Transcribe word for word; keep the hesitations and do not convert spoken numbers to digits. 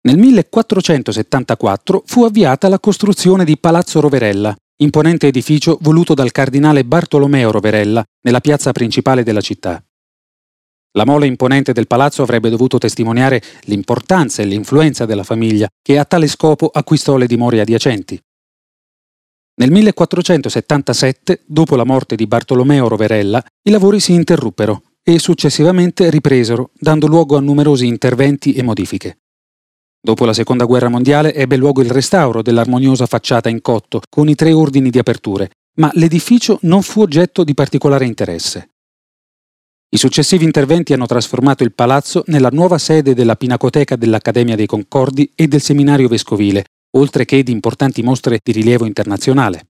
Nel millequattrocentosettantaquattro fu avviata la costruzione di Palazzo Roverella, imponente edificio voluto dal cardinale Bartolomeo Roverella nella piazza principale della città. La mole imponente del palazzo avrebbe dovuto testimoniare l'importanza e l'influenza della famiglia, che a tale scopo acquistò le dimore adiacenti. Nel millequattrocentosettantasette, dopo la morte di Bartolomeo Roverella, i lavori si interruppero e successivamente ripresero, dando luogo a numerosi interventi e modifiche. Dopo la Seconda Guerra Mondiale ebbe luogo il restauro dell'armoniosa facciata in cotto con i tre ordini di aperture, ma l'edificio non fu oggetto di particolare interesse. I successivi interventi hanno trasformato il palazzo nella nuova sede della Pinacoteca dell'Accademia dei Concordi e del Seminario Vescovile, oltre che di importanti mostre di rilievo internazionale.